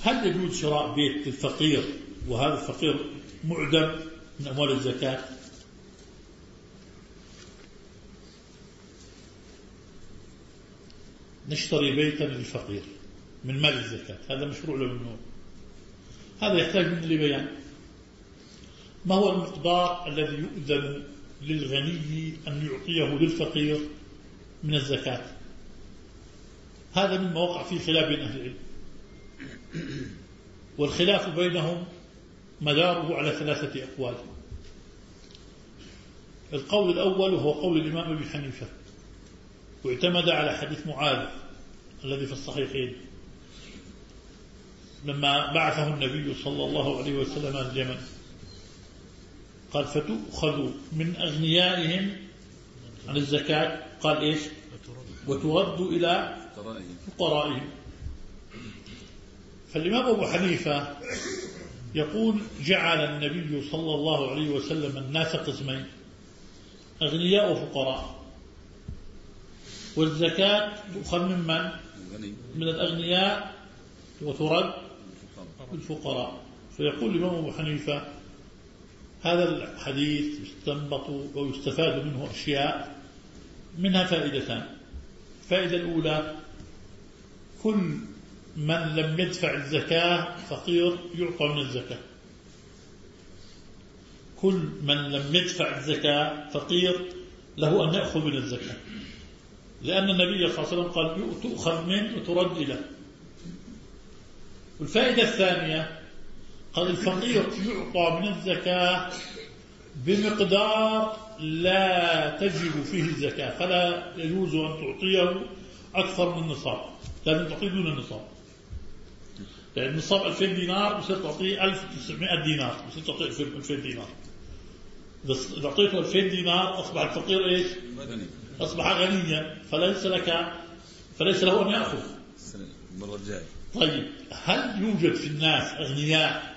هل يجوز شراء بيت للفقير وهذا الفقير معدم من أموال الزكاة؟ نشتري بيتا للفقير من مال الزكاة، هذا مشروع له منه. هذا يحتاج منه لبيان. ما هو المقدار الذي يؤذن للغني أن يعطيه للفقير من الزكاة؟ هذا مما وقع فيه خلاف بين أهل العلم، والخلاف بينهم مداره على 3 أقوال. القول الأول هو قول الإمام أبي حنيفة، واعتمد على حديث معاذ الذي في الصحيحين لما بعثه النبي صلى الله عليه وسلم اليمن، قال فتؤخذ من أغنيائهم عن الزكاة، قال إيش؟ وترد إلى فقرائهم. فالإمام أبو حنيفة يقول جعل النبي صلى الله عليه وسلم الناس قسمين، أغنياء وفقراء، والزكاة تؤخذ ممن؟ من الأغنياء وترد الفقراء. فيقول الإمام أبو حنيفة هذا الحديث يستنبط ويستفاد منه أشياء، منها فائدتان. الفائدة الأولى كل من لم يدفع الزكاة فقير يعطى من الزكاة، كل من لم يدفع الزكاة فقير له أن يأخذ من الزكاة، لأن النبي صلى الله عليه وسلم قال تؤخذ منه وترد إليه. والفائدة الثانية قال الفقير يعطى من الزكاة بمقدار لا تجب فيه الزكاة، فلا يجوز أن تعطيه أكثر من النصاب، لازم تعطيه دون النصاب. يعني النصاب 2000 دينار بصير تعطيه 1900 دينار، بصير تعطيه 2000 دينار. إذا أعطيته 2000 دينار أصبح الفقير إيش؟ أصبح غنيا، فليس له أن يأخذ المرة الجاية. طيب هل يوجد في الناس أغنياء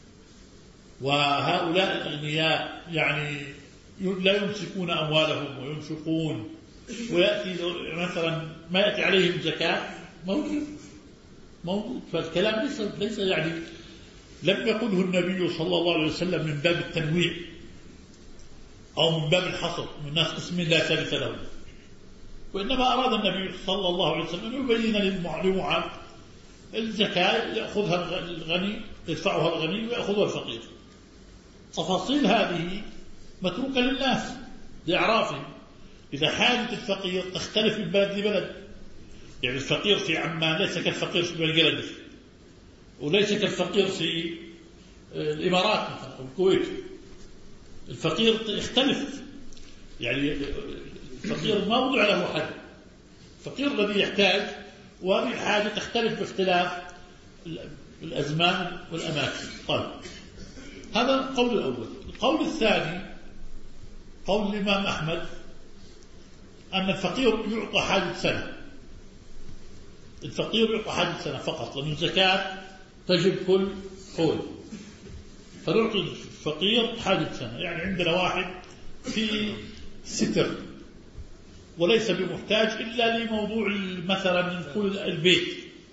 وهؤلاء الأغنياء يعني لا يمسكون أموالهم وينفقون ويأتي مثلا ما يأتي عليهم زكاة؟ موجود. فالكلام ليس يعني لم يقله النبي صلى الله عليه وسلم من باب التنويع أو من باب الحصر من الناس قسمين لا ثالث لهم، وإنما أراد النبي صلى الله عليه وسلم أن يبين للمعاد الزكاة يأخذها الغني، يدفعها الغني ويأخذها الفقير. تفاصيل هذه متروكة للناس لإعرافهم. إذا حاجة الفقير تختلف من بلد لبلد، يعني الفقير في عمان ليس كالفقير في بنغلاديش، وليس كالفقير في الإمارات مثلا أو الكويت. الفقير يختلف، يعني الفقير ما وضع له حد، الفقير الذي يحتاج، وهذه الحاجة تختلف باختلاف الأزمان والأماكن. طيب هذا القول الأول. القول الثاني قول الإمام أحمد أن الفقير يعطى حاجة سنة، الفقير يعطى حاجة سنة فقط، لأن الزكاة تجب كل حول، فنعطي الفقير حاجة سنة. يعني عندنا واحد في ستر وليس بمحتاج إلا لموضوع مثلا نقول البيت،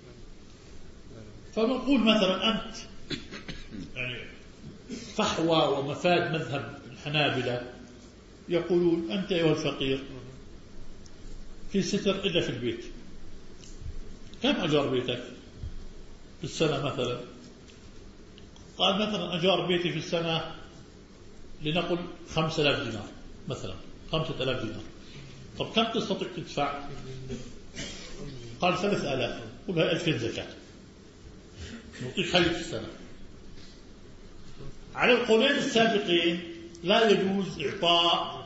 فنقول مثلا أنت يعني فحوى ومفاد مذهب الحنابلة يقولون أنت أيها الفقير في ستر إلا في البيت، كم أجار بيتك في السنة مثلا؟ قال مثلا أجار بيتي في السنة لنقل 5000 دينار مثلا، 5000 دينار. طب كم تستطيع تدفع؟ قال 3000. قل هاي 2000 زكاة، نعطيك حاجة في السنة. على القولين السابقين لا يجوز إعطاء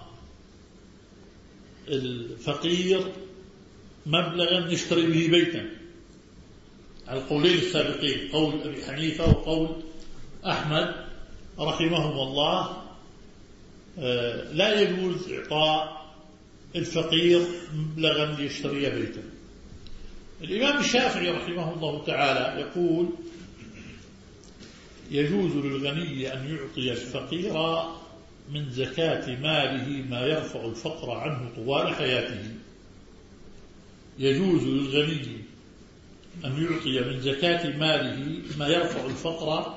الفقير مبلغا يشتري به بيتا، على القولين السابقين، قول أبي حنيفة وقول أحمد رحمهم الله، لا يجوز إعطاء الفقير مبلغا ليشتري بيتا. الإمام الشافعي رحمه الله تعالى يقول يجوز للغني أن يعطي الفقير من زكاة ماله ما يرفع الفقر عنه طوال حياته. يجوز للغني أن يعطي من زكاة ماله ما يرفع الفقر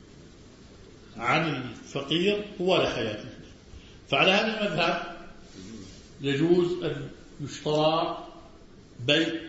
عن الفقير طوال حياته. فعلى هذا المذهب يجوز أن يشترى بيت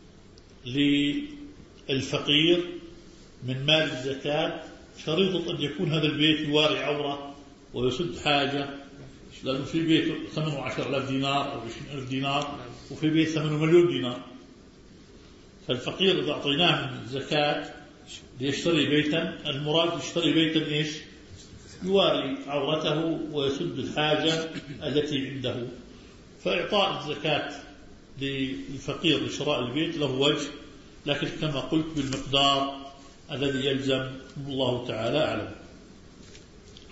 للفقير من مال الزكاة، شريطة أن يكون هذا البيت يواري عورة ويسد حاجة، لأنه في بيت ثمنه 10,000 دينار أو 20,000 دينار، وفي بيت ثمنه 1,000,000 دينار. فالفقير إذا أعطيناه من الزكاة ليشتري بيتا، المراد يشتري بيتا إيش؟ يواري عورته ويسد الحاجة التي عنده. فإعطاء الزكاة للفقير لشراء البيت له وجه، لكن كما قلت بالمقدار الذي يلزم، الله تعالى أعلم.